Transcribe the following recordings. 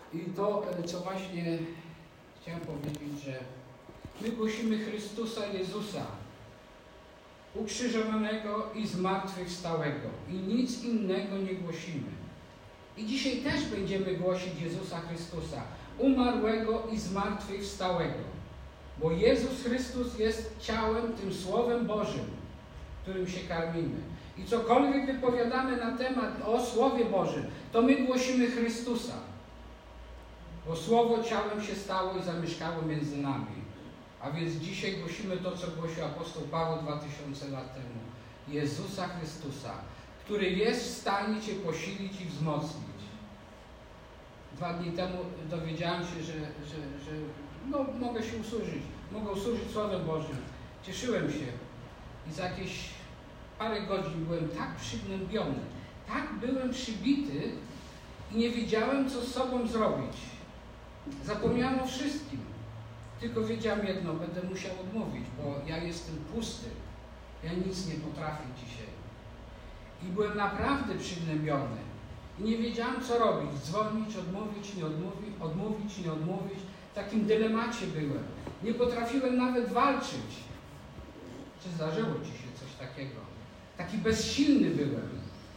I to, co właśnie chciałem powiedzieć, że my głosimy Chrystusa Jezusa, ukrzyżowanego i zmartwychwstałego. I nic innego nie głosimy. I dzisiaj też będziemy głosić Jezusa Chrystusa, umarłego i zmartwychwstałego. Bo Jezus Chrystus jest ciałem, tym Słowem Bożym, którym się karmimy. I cokolwiek wypowiadamy na temat o Słowie Bożym, to my głosimy Chrystusa. Bo Słowo ciałem się stało i zamieszkało między nami. A więc dzisiaj głosimy to, co głosił apostoł Paweł 2000 lat temu. Jezusa Chrystusa, który jest w stanie Cię posilić i wzmocnić. 2 dni temu dowiedziałem się, że mogę się usłużyć. Mogę usłużyć Słowem Bożym. Cieszyłem się. I za jakieś parę godzin byłem tak przygnębiony, tak byłem przybity i nie wiedziałem, co z sobą zrobić. Zapomniałem o wszystkim. Tylko wiedziałem jedno, będę musiał odmówić, bo ja jestem pusty. Ja nic nie potrafię dzisiaj. I byłem naprawdę przygnębiony. I nie wiedziałem, co robić. Dzwonić, odmówić, nie odmówić, odmówić, nie odmówić. W takim dylemacie byłem. Nie potrafiłem nawet walczyć. Czy zdarzyło Ci się coś takiego? Taki bezsilny byłem.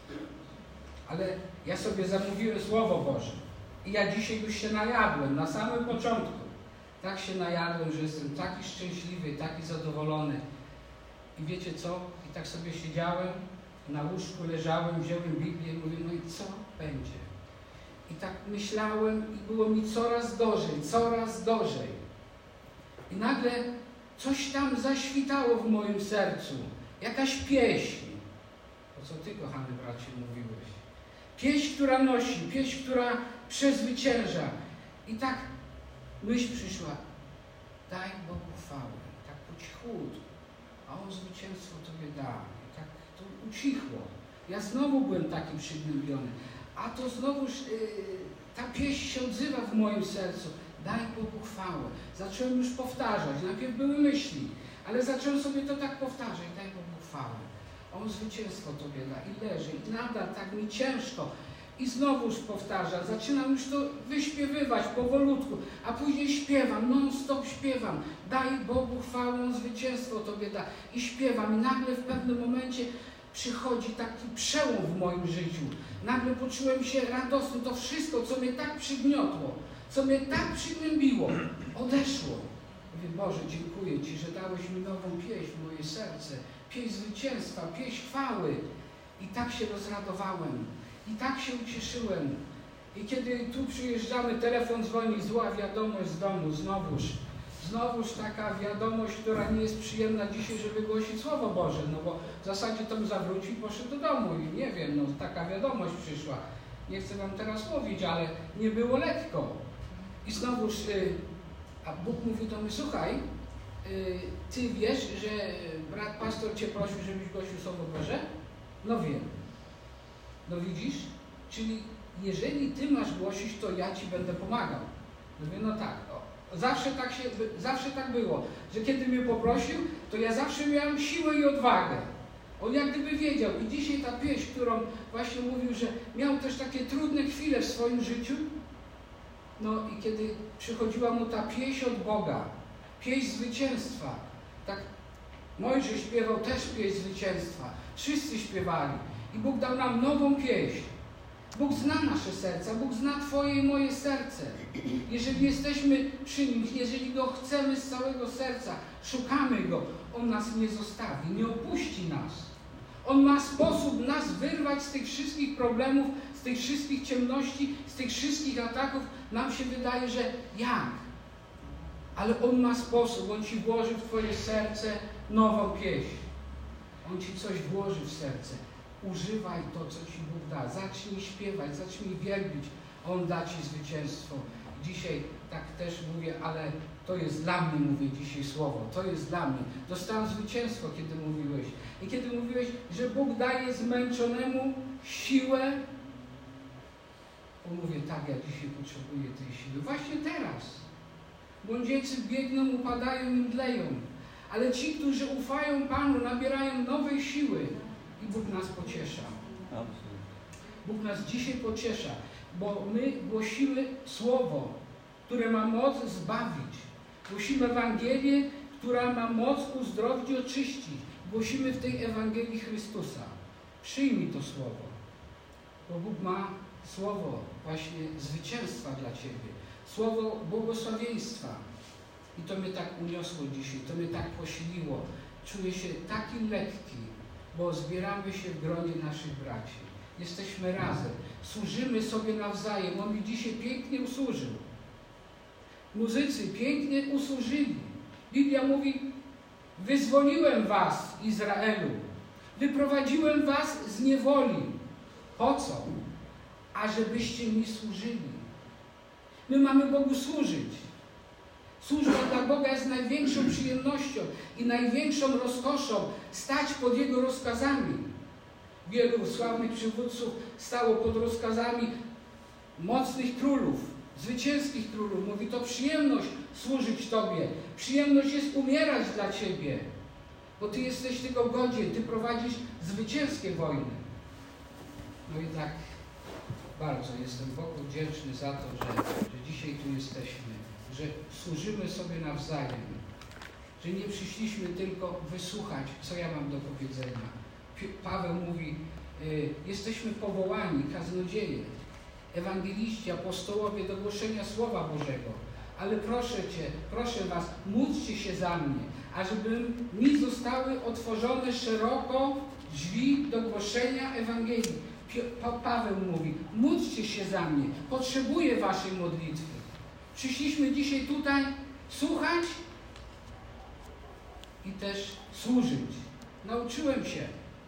Ale ja sobie zamówiłem Słowo Boże. I ja dzisiaj już się najadłem, na samym początku. Tak się najadłem, że jestem taki szczęśliwy, taki zadowolony. I wiecie co? I tak sobie siedziałem, na łóżku leżałem, wziąłem Biblię i mówię, no i co będzie? I tak myślałem i było mi coraz gorzej, coraz gorzej. I nagle coś tam zaświtało w moim sercu. Jakaś pieśń. To co Ty, kochany bracie, mówiłeś. Pieśń, która nosi, pieśń, która przezwycięża. I tak myśl przyszła. Daj Bogu chwałę. Tak po cichutku. A On zwycięstwo Tobie da. I tak to ucichło. Ja znowu byłem taki przygnębiony. A to znowuż ta pieśń się odzywa w moim sercu. Daj Bogu chwałę. Zacząłem już powtarzać. Najpierw były myśli, ale zacząłem sobie to tak powtarzać. Daj Bogu chwałę. On zwycięstwo Tobie da. I leży. I nadal tak mi ciężko. I znowuż powtarzam. Zaczynam już to wyśpiewywać powolutku. A później śpiewam. Non-stop śpiewam. Daj Bogu chwałę. On zwycięstwo Tobie da. I śpiewam. I nagle w pewnym momencie przychodzi taki przełom w moim życiu. Nagle poczułem się radosny. To wszystko, co mnie tak przygniotło, co mnie tak przygnębiło, odeszło. Mówię, Boże, dziękuję Ci, że dałeś mi nową pieśń w moje serce. Pieśń zwycięstwa, pieśń chwały. I tak się rozradowałem. I tak się ucieszyłem. I kiedy tu przyjeżdżamy, telefon dzwoni, zła wiadomość z domu, znowuż taka wiadomość, która nie jest przyjemna dzisiaj, żeby głosić Słowo Boże, no bo w zasadzie to bym zawrócił i poszedł do domu i nie wiem, no taka wiadomość przyszła. Nie chcę Wam teraz mówić, ale nie było lekko. I znowuż, a Bóg mówi do mnie, słuchaj, Ty wiesz, że brat pastor Cię prosił, żebyś głosił Słowo Boże? No wiem. No widzisz? Czyli jeżeli Ty masz głosić, to ja Ci będę pomagał. Mówię, no tak. Zawsze tak było, że kiedy mnie poprosił, to ja zawsze miałem siłę i odwagę. On jak gdyby wiedział. I dzisiaj ta pieśń, którą właśnie mówił, że miał też takie trudne chwile w swoim życiu. No i kiedy przychodziła mu ta pieśń od Boga, pieśń zwycięstwa. Tak Mojżesz śpiewał też pieśń zwycięstwa. Wszyscy śpiewali. I Bóg dał nam nową pieśń. Bóg zna nasze serca, Bóg zna Twoje i moje serce. Jeżeli jesteśmy przy Nim, jeżeli Go chcemy z całego serca, szukamy Go, On nas nie zostawi, nie opuści nas. On ma sposób nas wyrwać z tych wszystkich problemów, z tych wszystkich ciemności, z tych wszystkich ataków. Nam się wydaje, że jak? Ale On ma sposób, On Ci włoży w Twoje serce nową pieśń. On Ci coś włoży w serce. Używaj to, co Ci Bóg da. Zacznij śpiewać, zacznij wielbić. On da Ci zwycięstwo. Dzisiaj tak też mówię, ale to jest dla mnie, mówię dzisiaj słowo. To jest dla mnie. Dostałem zwycięstwo, kiedy mówiłeś. I kiedy mówiłeś, że Bóg daje zmęczonemu siłę, to mówię, tak, ja dzisiaj potrzebuję tej siły. Właśnie teraz. Młodzieńcy biegną, upadają i mdleją. Ale ci, którzy ufają Panu, nabierają nowej siły. I Bóg nas pociesza. Bóg nas dzisiaj pociesza, bo my głosimy Słowo, które ma moc zbawić. Głosimy Ewangelię, która ma moc uzdrowić i oczyścić. Głosimy w tej Ewangelii Chrystusa. Przyjmij to Słowo, bo Bóg ma Słowo właśnie zwycięstwa dla Ciebie. Słowo błogosławieństwa. I to mnie tak uniosło dzisiaj, to mnie tak posiliło. Czuję się taki lekki, bo zbieramy się w gronie naszych braci. Jesteśmy razem, służymy sobie nawzajem. On mi dzisiaj pięknie usłużył. Muzycy pięknie usłużyli. Biblia mówi: wyzwoliłem was, Izraelu. Wyprowadziłem was z niewoli. Po co? Ażebyście mi służyli. My mamy Bogu służyć. Służba dla Boga jest największą przyjemnością i największą rozkoszą. Stać pod Jego rozkazami. Wielu sławnych przywódców stało pod rozkazami mocnych królów, zwycięskich królów. Mówi: to przyjemność służyć Tobie. Przyjemność jest umierać dla Ciebie. Bo Ty jesteś tego godzien. Ty prowadzisz zwycięskie wojny. No i tak bardzo jestem Bogu wdzięczny za to, że dzisiaj tu jesteśmy. Że służymy sobie nawzajem. Że nie przyszliśmy tylko wysłuchać, co ja mam do powiedzenia. Paweł mówi: jesteśmy powołani, kaznodzieje, ewangeliści, apostołowie do głoszenia Słowa Bożego. Ale proszę Cię, proszę Was, módlcie się za mnie, ażeby mi zostały otworzone szeroko drzwi do głoszenia Ewangelii. Paweł mówi: módlcie się za mnie, potrzebuję Waszej modlitwy. Przyszliśmy dzisiaj tutaj słuchać i też służyć. Nauczyłem się,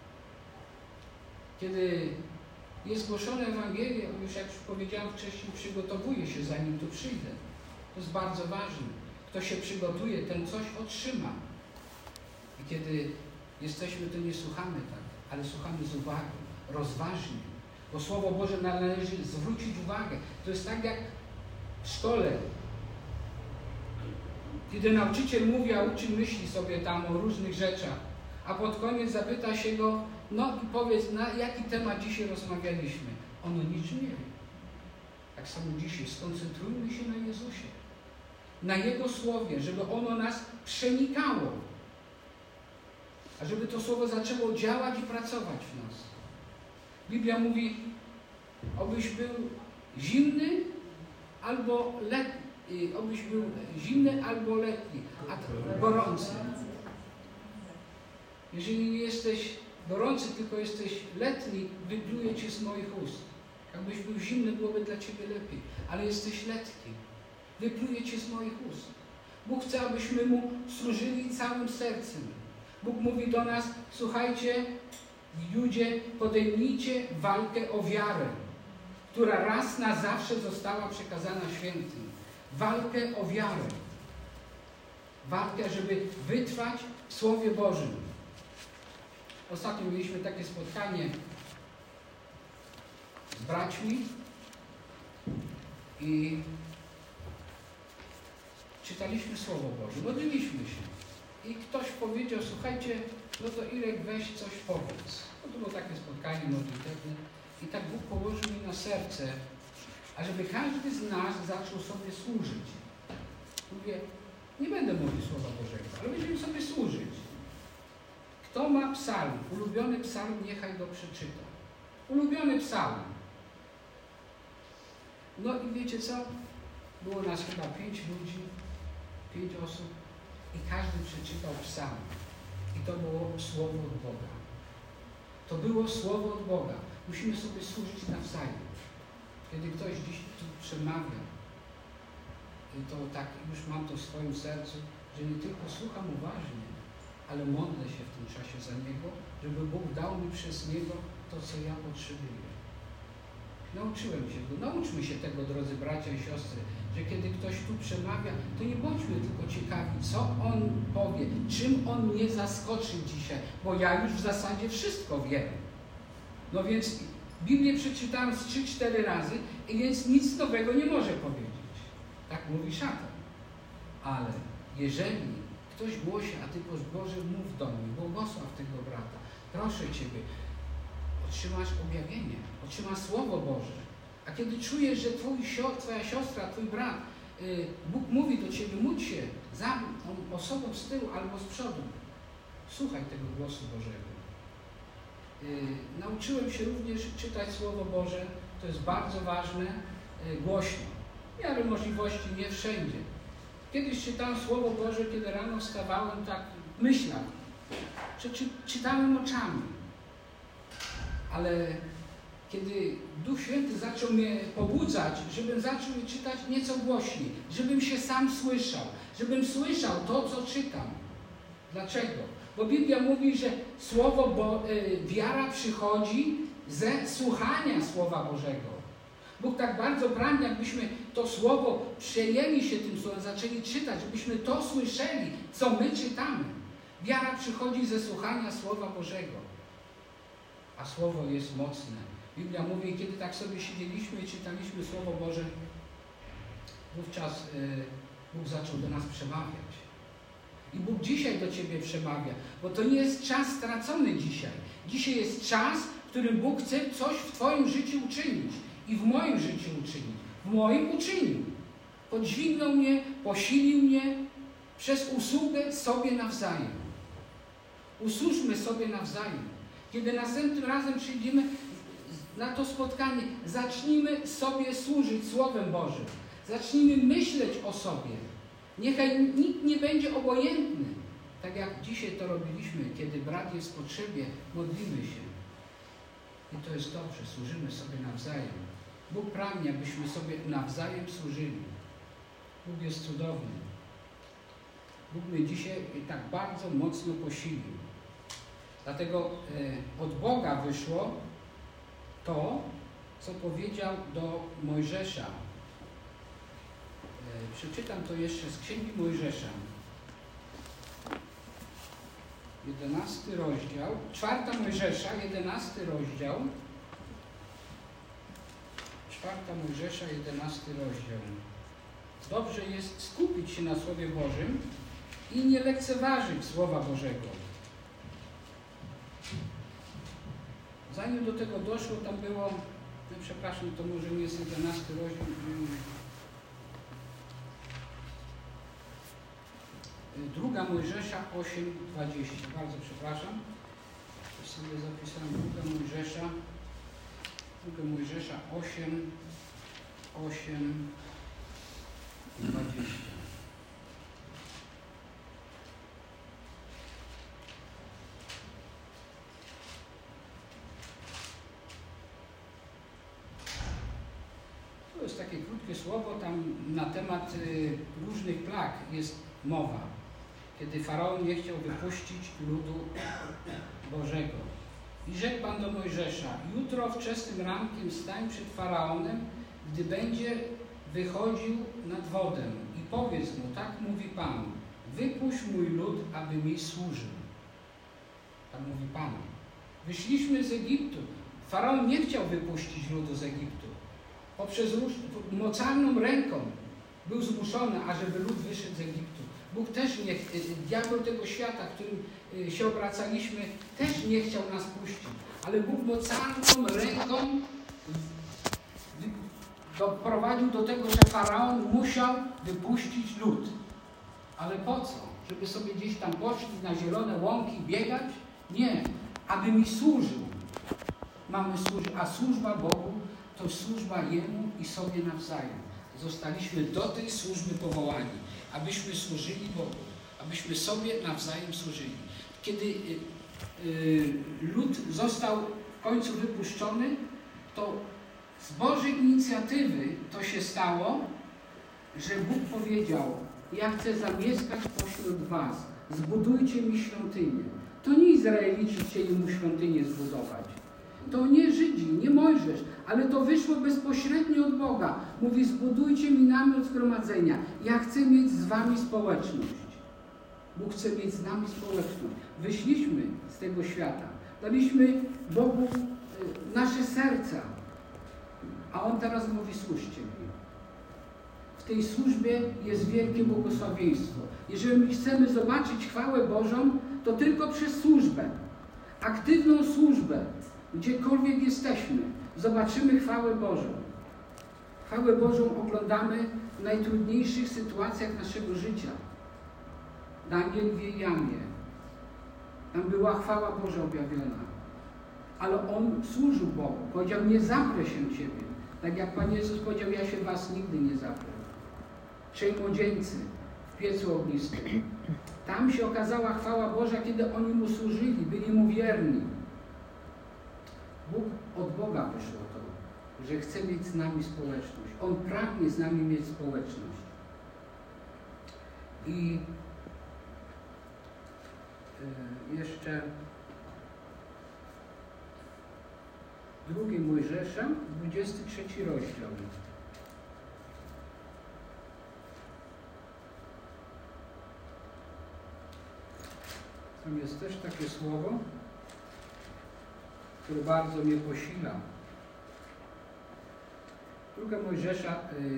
kiedy jest głoszona Ewangelia, już jak powiedziałem wcześniej, przygotowuję się, zanim tu przyjdę. To jest bardzo ważne. Kto się przygotuje, ten coś otrzyma. I kiedy jesteśmy, to nie słuchamy tak, ale słuchamy z uwagą, rozważnie. Bo Słowo Boże należy zwrócić uwagę. To jest tak jak w szkole. Kiedy nauczyciel mówi, a uczeń myśli sobie tam o różnych rzeczach, a pod koniec zapyta się go: no i powiedz, na jaki temat dzisiaj rozmawialiśmy? On o niczym nie wie. Tak samo dzisiaj skoncentrujmy się na Jezusie, na Jego Słowie, żeby ono nas przenikało, a żeby to Słowo zaczęło działać i pracować w nas. Biblia mówi: obyś był zimny albo letni, obyś był zimny albo letni, a gorący. Jeżeli nie jesteś gorący, tylko jesteś letni, wypluję Cię z moich ust. Jakbyś był zimny, byłoby dla Ciebie lepiej. Ale jesteś letni. Wypluję Cię z moich ust. Bóg chce, abyśmy Mu służyli całym sercem. Bóg mówi do nas: słuchajcie, ludzie, podejmijcie walkę o wiarę, która raz na zawsze została przekazana świętym. Walkę o wiarę. Walkę, żeby wytrwać w Słowie Bożym. Ostatnio mieliśmy takie spotkanie z braćmi i czytaliśmy Słowo Boże, modliliśmy się. I ktoś powiedział: słuchajcie, no to Irek, weź coś powiedz. No to było takie spotkanie modlitewne i tak Bóg położył mi na serce, ażeby każdy z nas zaczął sobie służyć. Mówię: nie będę mówił Słowa Bożego, ale będziemy sobie służyć. Kto ma psalm, ulubiony psalm, niechaj go przeczyta. Ulubiony psalm. No i wiecie co? Było nas chyba 5 ludzi, 5 osób i każdy przeczytał psalm. I to było Słowo od Boga. To było Słowo od Boga. Musimy sobie służyć nawzajem. Kiedy ktoś dziś tu przemawia, to tak już mam to w swoim sercu, że nie tylko słucham uważnie, ale modlę się w tym czasie za Niego, żeby Bóg dał mi przez Niego to, co ja potrzebuję. Nauczyłem się go. Nauczmy się tego, drodzy bracia i siostry, że kiedy ktoś tu przemawia, to nie bądźmy tylko ciekawi, co on powie, czym on mnie zaskoczy dzisiaj, bo ja już w zasadzie wszystko wiem. No więc Biblię przeczytałem z 3-4 razy i więc nic nowego nie może powiedzieć. Tak mówi szatan. Ale jeżeli ktoś głosi, a Ty, Boże, mów do mnie, błogosław tego brata, proszę Ciebie, otrzymasz objawienie, otrzymasz Słowo Boże. A kiedy czujesz, że twoja siostra, twój brat, Bóg mówi do ciebie, módl się za osobą z tyłu albo z przodu, słuchaj tego głosu Bożego. Nauczyłem się również czytać Słowo Boże, to jest bardzo ważne, głośno. W miarę możliwości, nie wszędzie. Kiedyś czytałem Słowo Boże, kiedy rano wstawałem, tak myślał, że czytałem oczami. Ale kiedy Duch Święty zaczął mnie pobudzać, żebym zaczął je czytać nieco głośniej, żebym się sam słyszał, żebym słyszał to, co czytam. Dlaczego? Bo Biblia mówi, że wiara przychodzi ze słuchania Słowa Bożego. Bóg tak bardzo pragnie, jakbyśmy to Słowo przejęli się tym Słowem, zaczęli czytać, żebyśmy to słyszeli, co my czytamy. Wiara przychodzi ze słuchania Słowa Bożego. A Słowo jest mocne. Biblia mówi, kiedy tak sobie siedzieliśmy i czytaliśmy Słowo Boże, wówczas Bóg zaczął do nas przemawiać. I Bóg dzisiaj do ciebie przemawia, bo to nie jest czas stracony dzisiaj. Dzisiaj jest czas, w którym Bóg chce coś w twoim życiu uczynić i w moim życiu uczynić. W moim uczynił. Podźwignął mnie, posilił mnie przez usługę sobie nawzajem. Usłużmy sobie nawzajem. Kiedy następnym razem przyjdziemy na to spotkanie, zacznijmy sobie służyć Słowem Bożym. Zacznijmy myśleć o sobie. Niechaj nikt nie będzie obojętny. Tak jak dzisiaj to robiliśmy, kiedy brat jest w potrzebie, modlimy się. I to jest dobrze, służymy sobie nawzajem. Bóg pragnie, abyśmy sobie nawzajem służyli. Bóg jest cudowny. Bóg mnie dzisiaj tak bardzo mocno posilił. Dlatego od Boga wyszło to, co powiedział do Mojżesza. Przeczytam to jeszcze z Księgi Mojżesza. 11 rozdział, 4 Mojżesza, 11 rozdział. 4 Mojżesza, 11 rozdział. Dobrze jest skupić się na Słowie Bożym i nie lekceważyć Słowa Bożego. Zanim do tego doszło, tam było, no przepraszam, to może nie jest 11 rozdział, 2 Mojżesza 8:20. Bardzo przepraszam. To sobie zapisałem 2 Mojżesza 8:20. To jest takie krótkie słowo, tam na temat różnych plag jest mowa. Kiedy Faraon nie chciał wypuścić ludu Bożego. I rzekł Pan do Mojżesza: jutro wczesnym rankiem stań przed Faraonem, gdy będzie wychodził nad wodę i powiedz mu, tak mówi Pan, wypuść mój lud, aby mi służył. Tak mówi Pan. Wyszliśmy z Egiptu. Faraon nie chciał wypuścić ludu z Egiptu. Poprzez mocarną ręką był zmuszony, ażeby lud wyszedł z Egiptu. Bóg też nie, diabeł tego świata, którym się obracaliśmy, też nie chciał nas puścić. Ale Bóg mocarną ręką doprowadził do tego, że Faraon musiał wypuścić lud. Ale po co? Żeby sobie gdzieś tam poszli na zielone łąki biegać? Nie. Aby mi służył. Mamy służyć, a służba Bogu to służba Jemu i sobie nawzajem. Zostaliśmy do tej służby powołani, abyśmy służyli Bogu, abyśmy sobie nawzajem służyli. Kiedy lud został w końcu wypuszczony, to z Bożej inicjatywy to się stało, że Bóg powiedział: ja chcę zamieszkać pośród was, zbudujcie mi świątynię. To nie Izraelici chcieli mu świątynię zbudować. To nie Żydzi, nie Mojżesz, ale to wyszło bezpośrednio od Boga. Mówi: zbudujcie mi namiot zgromadzenia. Ja chcę mieć z wami społeczność. Bóg chce mieć z nami społeczność. Wyszliśmy z tego świata. Daliśmy Bogu nasze serca. A On teraz mówi: służcie mi. W tej służbie jest wielkie błogosławieństwo. Jeżeli chcemy zobaczyć chwałę Bożą, to tylko przez służbę. Aktywną służbę. Gdziekolwiek jesteśmy, zobaczymy chwałę Bożą. Chwałę Bożą oglądamy w najtrudniejszych sytuacjach naszego życia. Daniel wie jamie. Tam była chwała Boża objawiona. Ale on służył Bogu. Powiedział, nie zaprę się Ciebie. Tak jak Pan Jezus powiedział, ja się Was nigdy nie zaprę. 3 młodzieńcy w piecu ognistym. Tam się okazała chwała Boża, kiedy oni Mu służyli, byli Mu wierni. Bóg od Boga wyszło to, że chce mieć z nami społeczność. On pragnie z nami mieć społeczność. I jeszcze 2 Mojżesza, 23 rozdział. Tam jest też takie słowo, które bardzo mnie posila. 2 Mojżesza,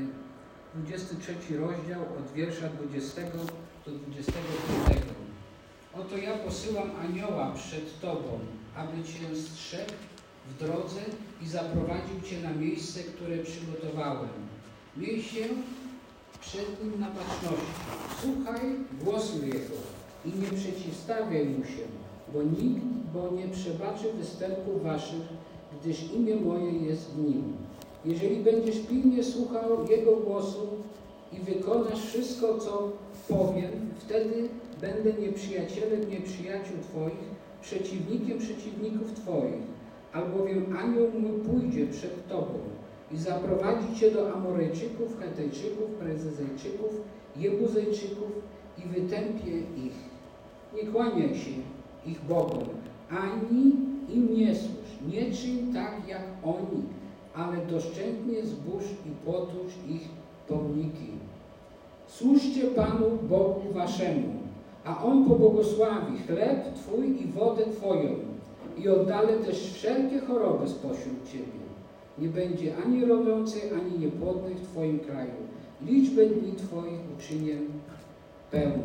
23 rozdział, od wiersza 20 do 25. Oto ja posyłam anioła przed Tobą, aby Cię strzegł w drodze i zaprowadził Cię na miejsce, które przygotowałem. Miej się przed Nim na baczności. Słuchaj głosu Jego i nie przeciwstawiaj Mu się, bo nikt nie przebaczy występów Waszych, gdyż imię moje jest w Nim. Jeżeli będziesz pilnie słuchał Jego głosu i wykonasz wszystko, co powiem, wtedy będę nieprzyjacielem nieprzyjaciół Twoich, przeciwnikiem przeciwników Twoich. Albowiem anioł mój pójdzie przed Tobą i zaprowadzi Cię do Amorejczyków, Hetejczyków, Prezezejczyków, Jebuzejczyków i wytępie ich. Nie kłaniaj się ich bogom, ani im nie służ. Nie czyń tak jak oni, ale doszczętnie zbóż i potłucz ich pomniki. Służcie Panu Bogu Waszemu, a On pobłogosławi chleb Twój i wodę Twoją i oddalę też wszelkie choroby spośród Ciebie. Nie będzie ani rodzącej, ani niepłodnej w Twoim kraju. Liczbę dni Twoich uczynię pełną.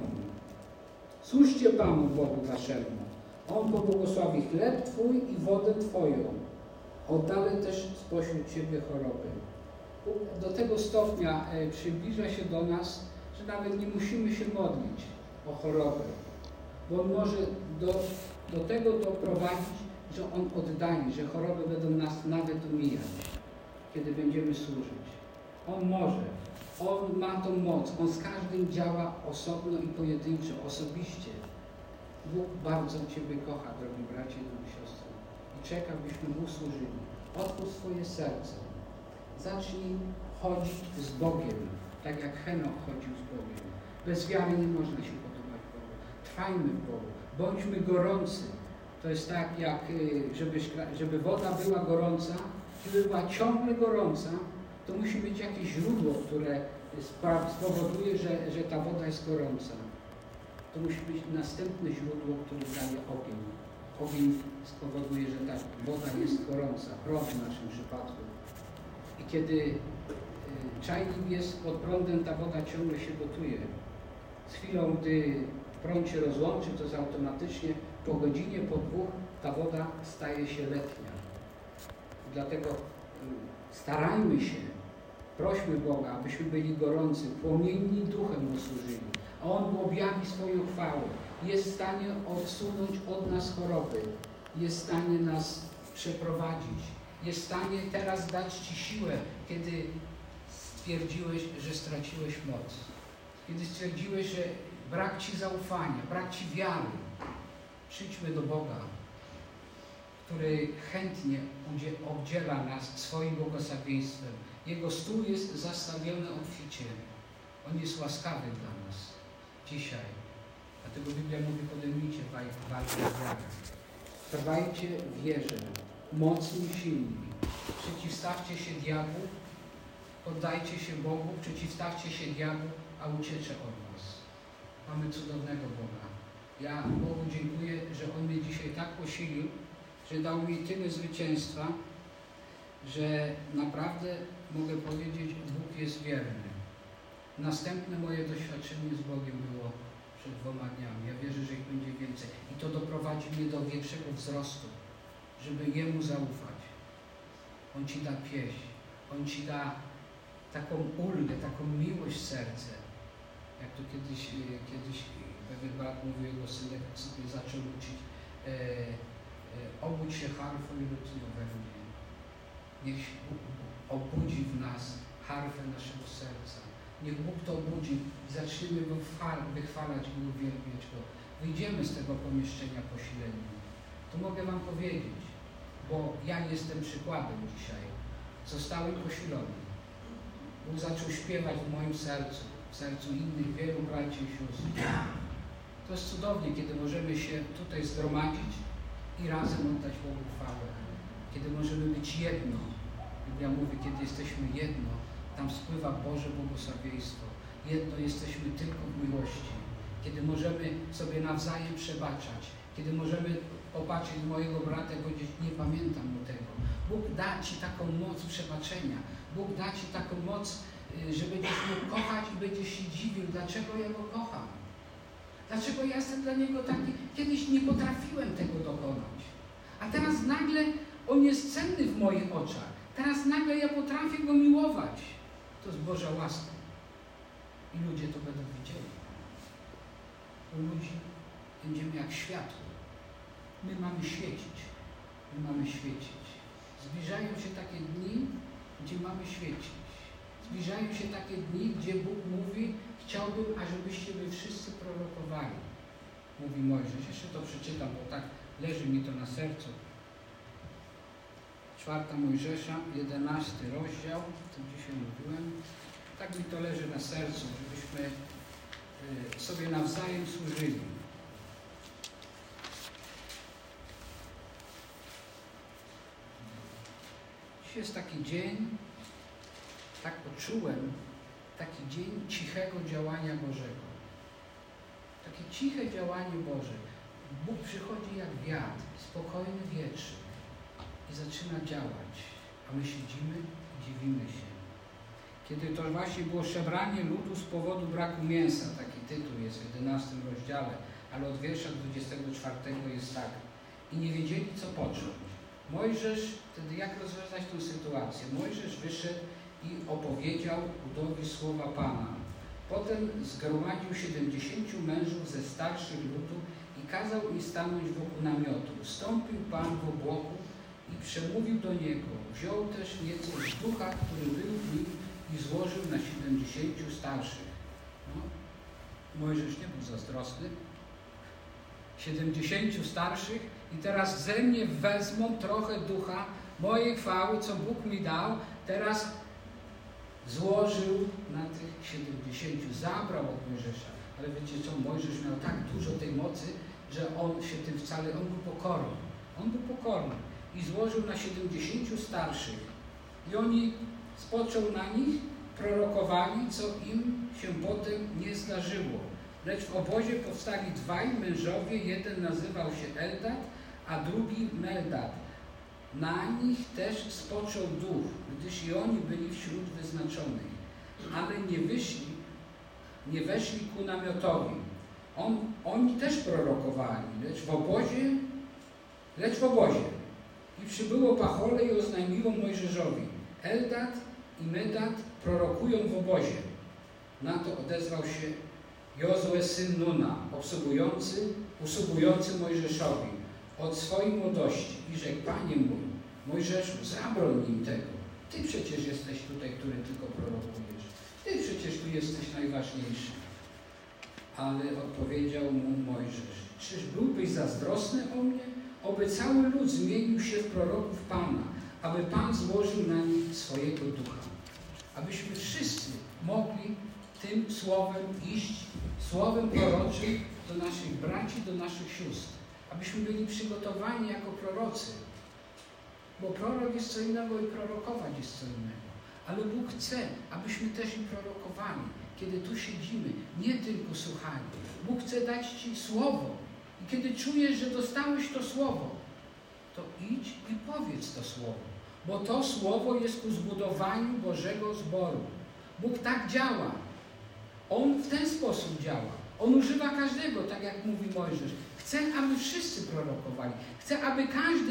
Służcie Panu Bogu Waszemu. On pobłogosławi chleb Twój i wodę Twoją. Oddalę też spośród Ciebie choroby. Do tego stopnia przybliża się do nas, że nawet nie musimy się modlić o chorobę. Bo on może do tego doprowadzić, że On oddali, że choroby będą nas nawet umijać, kiedy będziemy służyć. On może. On ma tą moc. On z każdym działa osobno i pojedynczo, osobiście. Bóg bardzo Ciebie kocha, drogi bracie i drogi siostry. I czeka, byśmy Mu służyli. Otwórz swoje serce. Zacznij chodzić z Bogiem, tak jak Henok chodził z Bogiem. Bez wiary nie można się podobać Bogu. Trwajmy w Bogu. Bądźmy gorący. To jest tak, jak żeby woda była gorąca, żeby była ciągle gorąca, to musi być jakieś źródło, które spowoduje, że ta woda jest gorąca. To musi być następne źródło, które daje ogień. Ogień spowoduje, że ta woda jest gorąca, prąd w naszym przypadku. I kiedy czajnik jest pod prądem, ta woda ciągle się gotuje. Z chwilą, gdy prąd się rozłączy, to automatycznie po godzinie, po 2 ta woda staje się letnia. Dlatego starajmy się, prośmy Boga, abyśmy byli gorący, płomienni duchem Mu służyli. A On objawi swoją chwałę. Jest w stanie odsunąć od nas choroby. Jest w stanie nas przeprowadzić. Jest w stanie teraz dać Ci siłę, kiedy stwierdziłeś, że straciłeś moc. Kiedy stwierdziłeś, że brak Ci zaufania, brak Ci wiary. Przyjdźmy do Boga, który chętnie obdziela nas swoim błogosławieństwem. Jego stół jest zastawiony obficie. On jest łaskawy dla nas dzisiaj. Dlatego Biblia mówi, podejmijcie walkę z wiarą. Trwajcie w wierze, mocni, silni. Przeciwstawcie się diabłu, poddajcie się Bogu, przeciwstawcie się diabłu, a uciecze od was. Mamy cudownego Boga. Ja Bogu dziękuję, że On mnie dzisiaj tak posilił, że dał mi tyle zwycięstwa, że naprawdę mogę powiedzieć, Bóg jest wierny. Następne moje doświadczenie z Bogiem było przed 2 dniami. Ja wierzę, że ich będzie więcej. I to doprowadzi mnie do większego wzrostu. żeby Jemu zaufać. On Ci da pieśń, On Ci da taką ulgę, taką miłość w serce. Jak tu kiedyś pewien brat mówił, jego synek sobie zaczął uczyć, obudź się harfą i lutnią we mnie. Niech Bóg obudzi w nas harfę naszego serca. Niech Bóg to obudzi i zaczniemy Go wychwalać i uwielbiać Go. Wyjdziemy z tego pomieszczenia posileni. To mogę Wam powiedzieć, bo ja jestem przykładem dzisiaj. Zostałem posilony. Bóg zaczął śpiewać w moim sercu, w sercu innych wielu braci i sióstr. To jest cudownie, kiedy możemy się tutaj zgromadzić i razem oddać Bogu chwałę. Kiedy możemy być jedno. Biblia mówi, kiedy jesteśmy jedno, tam spływa Boże błogosławieństwo. Jedno jesteśmy tylko w miłości. Kiedy możemy sobie nawzajem przebaczać. Kiedy możemy popatrzeć mojego brata i powiedzieć, nie pamiętam mu tego. Bóg da Ci taką moc przebaczenia. Bóg da Ci taką moc, że będziesz mógł kochać i będziesz się dziwił, dlaczego ja Go kocham. Dlaczego ja jestem dla Niego taki. Kiedyś nie potrafiłem tego dokonać. A teraz nagle On jest cenny w moich oczach. Teraz nagle ja potrafię Go miłować. To jest Boża łaska. I ludzie to będą widzieli. U ludzi będziemy jak światło. My mamy świecić. My mamy świecić. Zbliżają się takie dni, gdzie mamy świecić. Zbliżają się takie dni, gdzie Bóg mówi, chciałbym, ażebyście wy wszyscy prorokowali. Mówi Mojżesz. Jeszcze to przeczytam, bo tak leży mi to na sercu. 4 Mojżesza, 11 rozdział, o tym dzisiaj mówiłem. Tak mi to leży na sercu, żebyśmy sobie nawzajem służyli. Dziś jest taki dzień, tak poczułem, taki dzień cichego działania Bożego. Takie ciche działanie Boże. Bóg przychodzi jak wiatr, spokojny wietrzyk i zaczyna działać, a my siedzimy i dziwimy się. Kiedy to właśnie było szemranie ludu z powodu braku mięsa, taki tytuł jest w 11 rozdziale, ale od wiersza 24 jest tak. I nie wiedzieli, co począć. Mojżesz, wtedy jak rozwiązać tę sytuację? Mojżesz wyszedł i opowiedział ludowi słowa Pana. Potem zgromadził 70 mężów ze starszych ludu i kazał im stanąć wokół namiotu. Wstąpił Pan w obłoku i przemówił do niego. Wziął też nieco z ducha, który był w nim i złożył na 70 starszych. No, Mojżesz nie był zazdrosny. 70 starszych i teraz ze mnie wezmą trochę ducha mojej chwały, co Bóg mi dał, teraz złożył na tych 70, zabrał od Mojżesza. Ale wiecie co, Mojżesz miał tak dużo tej mocy, że on się tym wcale, on był pokorny. On był pokorny i złożył na 70 starszych. I oni spoczął na nich, prorokowali, co im się potem nie zdarzyło. Lecz w obozie powstali dwaj mężowie, jeden nazywał się Eldad, a drugi Meldad. Na nich też spoczął duch, gdyż i oni byli wśród wyznaczonych. Ale nie weszli ku namiotowi. Oni też prorokowali, lecz w obozie. I przybyło pachole i oznajmiło Mojżeszowi. Eldad i Medad prorokują w obozie. Na to odezwał się Jozue syn Nuna, usługujący Mojżeszowi od swojej młodości i rzekł: Panie mój, Mojżeszu, zabroń im tego. Ty przecież jesteś tutaj, który tylko prorokujesz. Ty przecież tu jesteś najważniejszy. Ale odpowiedział mu Mojżesz: czyż byłbyś zazdrosny o mnie? Oby cały lud zmienił się w proroków Pana, aby Pan złożył na nich swojego ducha. Abyśmy wszyscy mogli tym słowem iść, słowem proroczym do naszych braci, do naszych sióstr. Abyśmy byli przygotowani jako prorocy. Bo prorok jest co innego i prorokować jest co innego. Ale Bóg chce, abyśmy też i prorokowali, kiedy tu siedzimy, nie tylko słuchali. Bóg chce dać Ci słowo. I kiedy czujesz, że dostałeś to słowo, to idź i powiedz to słowo. Bo to słowo jest ku zbudowaniu Bożego zboru. Bóg tak działa. On w ten sposób działa. On używa każdego, tak jak mówi Mojżesz. Chce, aby wszyscy prorokowali. Chce, aby każdy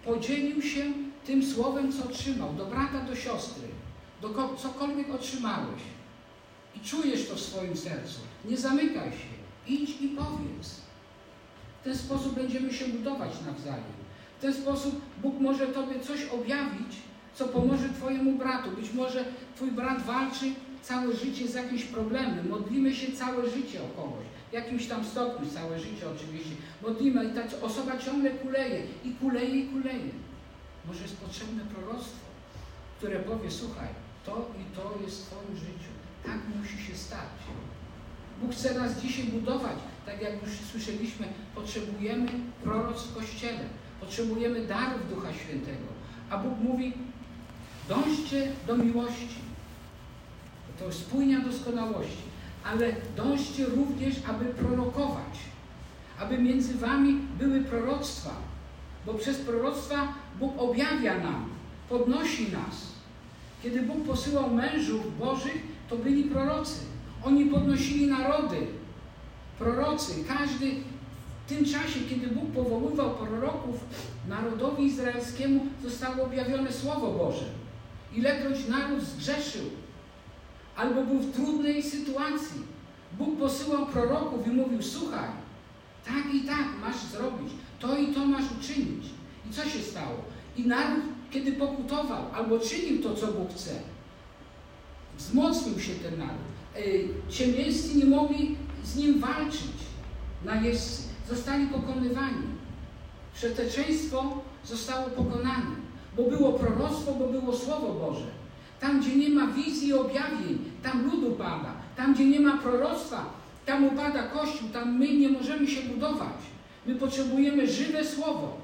podzielił się tym słowem, co otrzymał, do brata, do siostry, cokolwiek otrzymałeś i czujesz to w swoim sercu. Nie zamykaj się, idź i powiedz. W ten sposób będziemy się budować nawzajem. W ten sposób Bóg może Tobie coś objawić, co pomoże Twojemu bratu. Być może Twój brat walczy całe życie z jakimś problemem. Modlimy się całe życie o kogoś. W jakimś tam stopniu, całe życie oczywiście. Modlimy i ta osoba ciągle kuleje i kuleje i kuleje. Może jest potrzebne proroctwo, które powie, słuchaj, to i to jest w Twoim życiu. Tak musi się stać. Bóg chce nas dzisiaj budować. Tak jak już słyszeliśmy, potrzebujemy proroc w Kościele. Potrzebujemy darów Ducha Świętego. A Bóg mówi, dążcie do miłości. To jest spójnia doskonałości. Ale dążcie również, aby prorokować. Aby między wami były proroctwa. Bo przez proroctwa Bóg objawia nam, podnosi nas. Kiedy Bóg posyłał mężów Bożych, to byli prorocy. Oni podnosili narody. Prorocy. Każdy w tym czasie, kiedy Bóg powoływał proroków, narodowi izraelskiemu zostało objawione Słowo Boże. Ilekroć naród zgrzeszył, albo był w trudnej sytuacji, Bóg posyłał proroków i mówił, słuchaj, tak i tak masz zrobić, to i to masz uczynić. I co się stało? I naród, kiedy pokutował, albo czynił to, co Bóg chce, wzmocnił się ten naród. Ciemięscy nie mogli z nim walczyć, najeźdźcy. Zostali pokonywani. Przeteczeństwo zostało pokonane, bo było proroctwo, bo było Słowo Boże. Tam, gdzie nie ma wizji i objawień, tam lud upada. Tam, gdzie nie ma proroctwa, tam upada Kościół, tam my nie możemy się budować. My potrzebujemy żywe Słowo.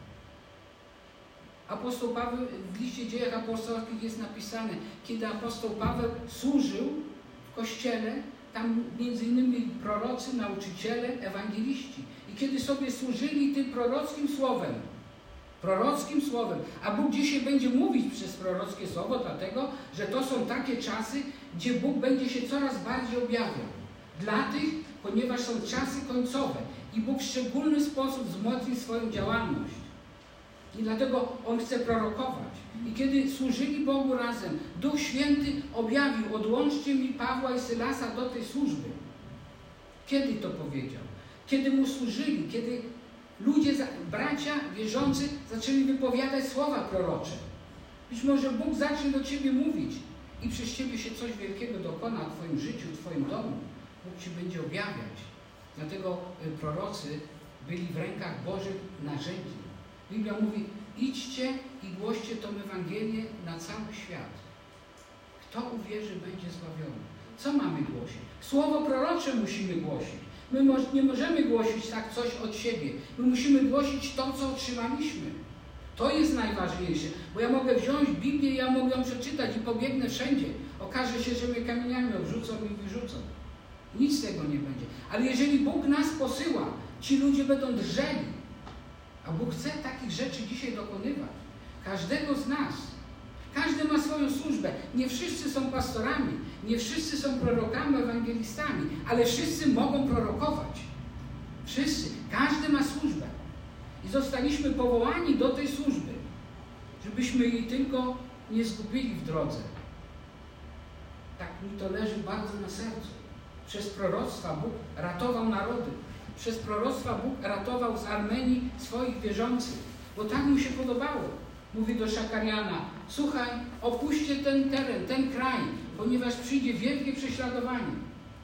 Apostoł Paweł w liście Dziejach Apostolskich jest napisane, kiedy apostoł Paweł służył w Kościele, tam między innymi prorocy, nauczyciele, ewangeliści. I kiedy sobie służyli tym prorockim słowem, a Bóg dzisiaj będzie mówić przez prorockie słowo, dlatego, że to są takie czasy, gdzie Bóg będzie się coraz bardziej objawiał. Dla tych, ponieważ są czasy końcowe i Bóg w szczególny sposób wzmocni swoją działalność. I dlatego On chce prorokować. I kiedy służyli Bogu razem, Duch Święty objawił, odłączcie mi Pawła i Sylasa do tej służby. Kiedy to powiedział? Kiedy mu służyli, kiedy ludzie, bracia wierzący zaczęli wypowiadać słowa prorocze. Być może Bóg zacznie do Ciebie mówić i przez Ciebie się coś wielkiego dokona w Twoim życiu, w Twoim domu. Bóg Ci będzie objawiać. Dlatego prorocy byli w rękach Bożych narzędzi. Biblia mówi, idźcie i głoście tą Ewangelię na cały świat. Kto uwierzy, będzie zbawiony. Co mamy głosić? Słowo prorocze musimy głosić. My nie możemy głosić tak coś od siebie. My musimy głosić to, co otrzymaliśmy. To jest najważniejsze. Bo ja mogę wziąć Biblię, ja mogę ją przeczytać i pobiegnę wszędzie. Okaże się, że mnie kamieniami obrzucą i wyrzucą. Nic z tego nie będzie. Ale jeżeli Bóg nas posyła, ci ludzie będą drżeli. A Bóg chce takich rzeczy dzisiaj dokonywać. Każdego z nas. Każdy ma swoją służbę. Nie wszyscy są pastorami, nie wszyscy są prorokami, ewangelistami, ale wszyscy mogą prorokować. Wszyscy. Każdy ma służbę. I zostaliśmy powołani do tej służby, żebyśmy jej tylko nie zgubili w drodze. Tak mi to leży bardzo na sercu. Przez proroctwa Bóg ratował narody. Przez proroctwa Bóg ratował z Armenii swoich wierzących, bo tak mu się podobało. Mówi do Szakariana, słuchaj, opuśćcie ten teren, ten kraj, ponieważ przyjdzie wielkie prześladowanie.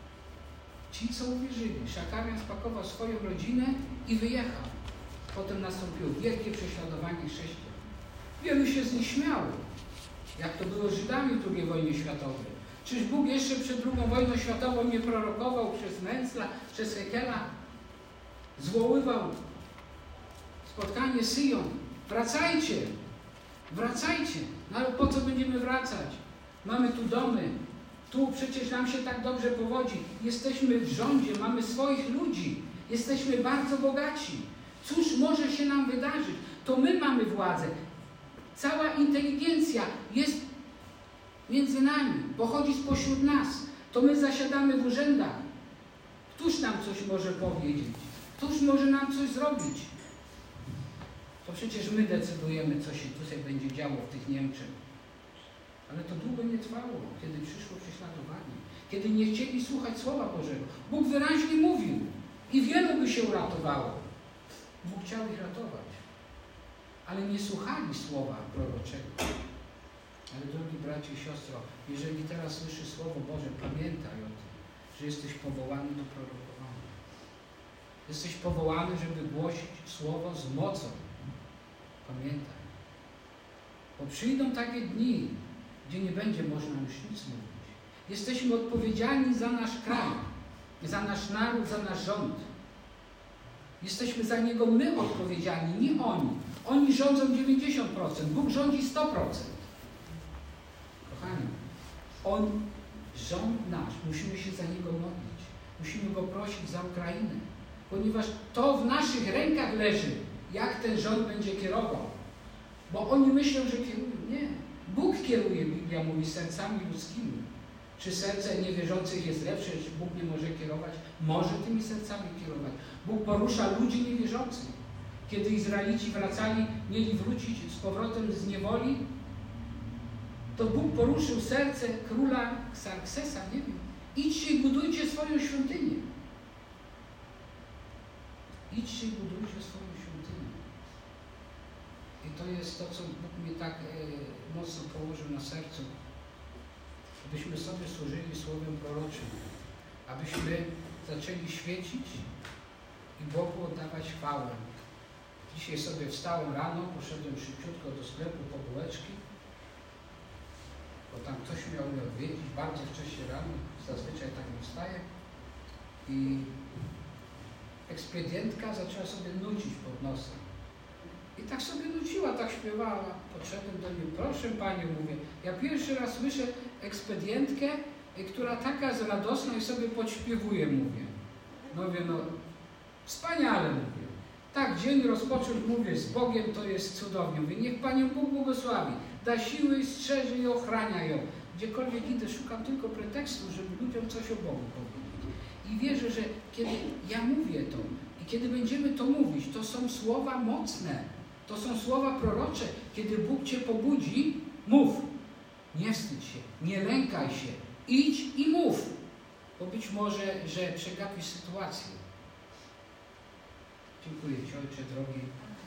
Ci, co uwierzyli, Szakarian spakował swoją rodzinę i wyjechał. Potem nastąpiło wielkie prześladowanie chrześcijan. Wielu się z nich śmiało, jak to było z Żydami w II wojnie światowej. Czyż Bóg jeszcze przed II wojną światową nie prorokował przez Mencla, przez Hekela? Zwoływał spotkanie Syjon. Wracajcie! Wracajcie! No ale po co będziemy wracać? Mamy tu domy. Tu przecież nam się tak dobrze powodzi. Jesteśmy w rządzie, mamy swoich ludzi. Jesteśmy bardzo bogaci. Cóż może się nam wydarzyć? To my mamy władzę. Cała inteligencja jest między nami. Pochodzi spośród nas. To my zasiadamy w urzędach. Któż nam coś może powiedzieć? Któż może nam coś zrobić? To przecież my decydujemy, co się tutaj będzie działo w tych Niemczech. Ale to długo nie trwało, kiedy przyszło prześladowanie, kiedy nie chcieli słuchać Słowa Bożego. Bóg wyraźnie mówił i wielu by się uratowało. Bóg chciał ich ratować, ale nie słuchali Słowa proroczego. Ale drogi bracie i siostro, jeżeli teraz słyszysz Słowo Boże, pamiętaj o tym, że jesteś powołany do prorokowania. Jesteś powołany, żeby głosić Słowo z mocą. Pamiętaj. Bo przyjdą takie dni, gdzie nie będzie można już nic mówić. Jesteśmy odpowiedzialni za nasz kraj, za nasz naród, za nasz rząd. Jesteśmy za niego my odpowiedzialni, nie oni. Oni rządzą 90%, Bóg rządzi 100%. Kochani, rząd nasz, musimy się za niego modlić. Musimy go prosić za Ukrainę, ponieważ to w naszych rękach leży, jak ten rząd będzie kierował. Bo oni myślą, że kierują. Nie. Bóg kieruje, Biblia mówi, sercami ludzkimi. Czy serce niewierzących jest lepsze, czy Bóg nie może kierować? Może tymi sercami kierować. Bóg porusza ludzi niewierzących. Kiedy Izraelici wracali, mieli wrócić z powrotem z niewoli, to Bóg poruszył serce króla Xerxesa, nie wiem. Idźcie i budujcie swoją świątynię. Idźcie i budujcie swoją świątynię. I to jest to, co Bóg mi tak mocno położył na sercu. Abyśmy sobie służyli słowem proroczym. Abyśmy zaczęli świecić i Bogu oddawać chwałę. Dzisiaj sobie wstałem rano, poszedłem szybciutko do sklepu po bułeczki, bo tam ktoś miał mnie odwiedzić bardzo wcześnie rano, zazwyczaj tak nie wstaję. I ekspedientka zaczęła sobie nucić pod nosem. I tak sobie nuciła, tak śpiewała. Podszedłem do niej, proszę Panią, mówię, ja pierwszy raz słyszę ekspedientkę, która taka jest radosna i sobie podśpiewuje, mówię. Mówię, no wspaniale, mówię. Tak, dzień rozpocząć, mówię, z Bogiem to jest cudownie. Mówię, niech Panią Bóg błogosławi, da siły, strzeże i ochrania ją. Gdziekolwiek idę, szukam tylko pretekstu, żeby ludziom coś o Bogu powiedzieć. I wierzę, że kiedy ja mówię to i kiedy będziemy to mówić, to są słowa mocne. To są słowa prorocze. Kiedy Bóg Cię pobudzi, mów. Nie wstydź się, nie lękaj się. Idź i mów. Bo być może, że przegapisz sytuację. Dziękuję Ci, Ojcze drogi,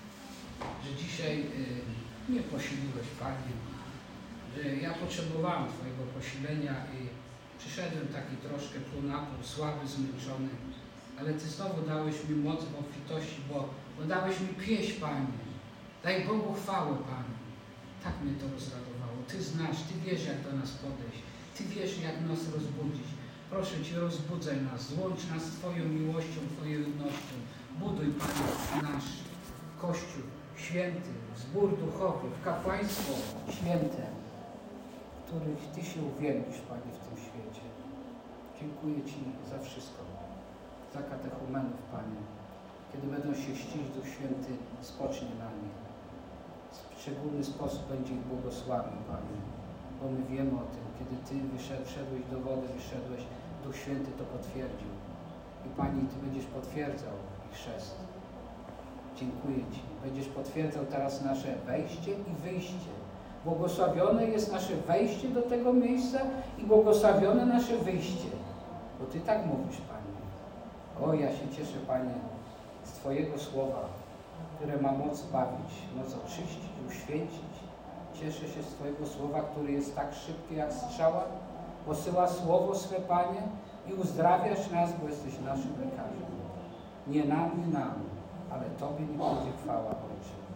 że dzisiaj mnie posiliłeś, Panie. Że ja potrzebowałem Twojego posilenia i przyszedłem taki troszkę półnapół, słaby, zmęczony. Ale Ty znowu dałeś mi moc w obfitości, bo dałeś mi pieśń, Panie. Daj Bogu chwałę, Panie. Tak mnie to rozradowało. Ty znasz, Ty wiesz, jak do nas podejść. Ty wiesz, jak nas rozbudzić. Proszę Cię, rozbudzaj nas, złącz nas z Twoją miłością, Twoją jednością. Buduj, Panie, nasz Kościół święty, zbór duchowy, kapłaństwo święte, w których Ty się uwielbisz, Panie, w tym świecie. Dziękuję Ci za wszystko. Za katechumenów, Panie. Kiedy będą się ścić, Duch Święty spocznie na nich. W szczególny sposób będzie ich błogosławił, Panie. Bo my wiemy o tym, kiedy Ty wszedłeś do wody, wyszedłeś, Duch Święty to potwierdził. I Panie, Ty będziesz potwierdzał ich chrzest. Dziękuję Ci. Będziesz potwierdzał teraz nasze wejście i wyjście. Błogosławione jest nasze wejście do tego miejsca i błogosławione nasze wyjście. Bo Ty tak mówisz, Panie. O, ja się cieszę, Panie, z Twojego słowa, które ma moc bawić, moc oczyścić, uświęcić. Cieszę się z Twojego słowa, który jest tak szybki jak strzała. Posyła słowo swe, Panie, i uzdrawiasz nas, bo jesteś naszym lekarzem. Nie nam, ale Tobie niech będzie chwała, Ojcze.